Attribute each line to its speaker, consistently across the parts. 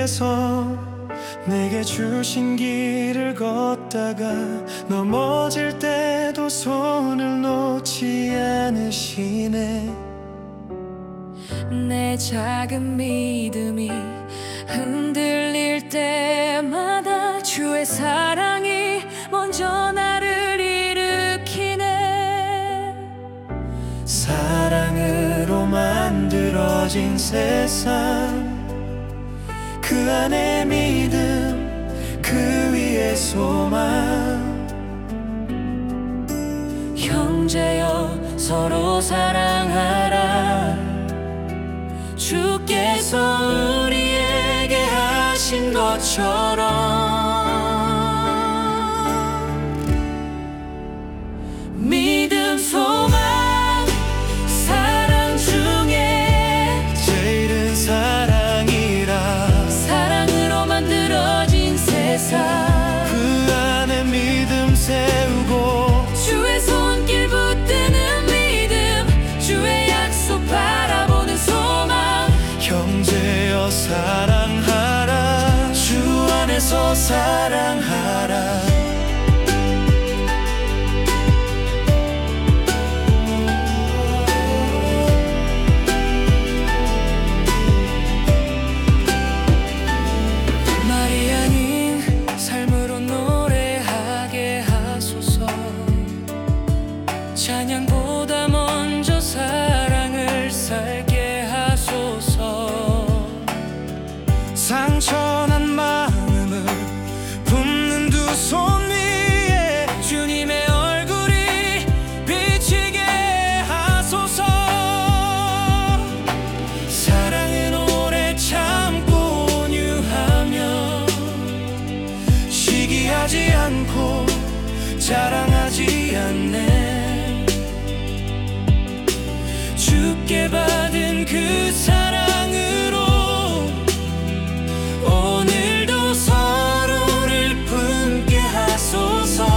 Speaker 1: 주께서 내게 주신 길을 걷다가 넘어질 때도 손을 놓지 않으시네.
Speaker 2: 내 작은 믿음이 흔들릴 때마다 주의 사랑이 먼저 나를 일으키네.
Speaker 1: 사랑으로 만들어진 세상, 그 안에 믿음, 그 위에 소망.
Speaker 2: 형제여 서로 사랑하라. 주께서 우리에게 하신 것처럼. 믿음, 소망, 사랑 중에
Speaker 1: 제일은 사랑이라.
Speaker 2: 사랑으로 만들어진 세상,
Speaker 1: 그 안에 믿음 세우고
Speaker 2: 주의 손길 붙드는 믿음, 주의 약속 바라보는 소망.
Speaker 1: 형제여 사랑하라. 주 안에서 사랑하라.
Speaker 2: 말이 아닌 삶으로 노래하게 하소서. 찬양보다 먼저 사랑을 살게 하소서.
Speaker 1: 상처난 마음을 품는 두 손 위에 주님의 얼굴이 비치게 하소서. 사랑은 오래 참고 온유하며 시기하지 않고 자랑하지 않네. 주께 받은 그 사랑으로 오늘도 서로를 품게 하소서.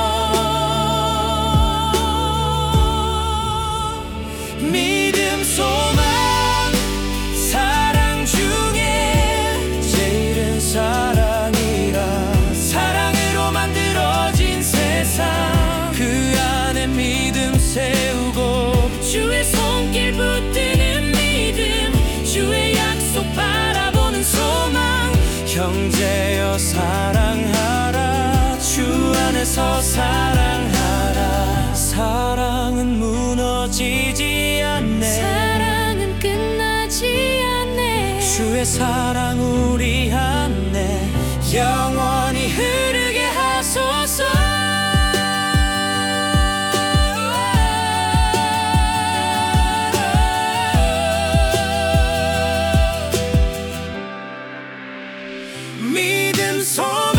Speaker 1: 믿음, 소망, 사랑 중에 제일은 사랑이라. 사랑으로 만들어진 세상, 그 안에 믿음 세우고
Speaker 2: 주의 손길 붙드는 믿음, 주의 약속 바라보는 소망.
Speaker 1: 형제여 사랑하라. 주 안에서 사랑하라. 사랑은 무너지지 않네.
Speaker 2: 사랑은 끝나지 않네.
Speaker 1: 주의 사랑 우리 안에 영원히 흐르게 하소서. 믿음, 소망,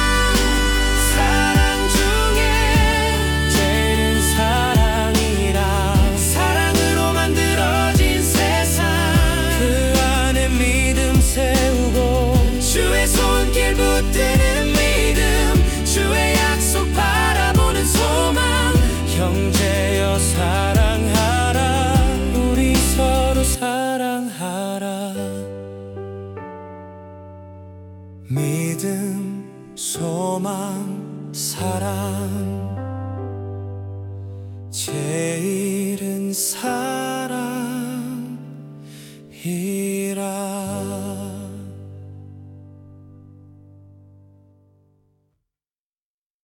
Speaker 1: 사랑 중에 제일은 사랑이라. 사랑으로 만들어진 세상, 그 안에 믿음 세우고 주의 손길 붙드는 믿음, 주의 약속 바라보는 소망. 형제여 사랑하라. 우리 서로 사랑하라. 믿음, 소망, 사랑, 제일은 사랑.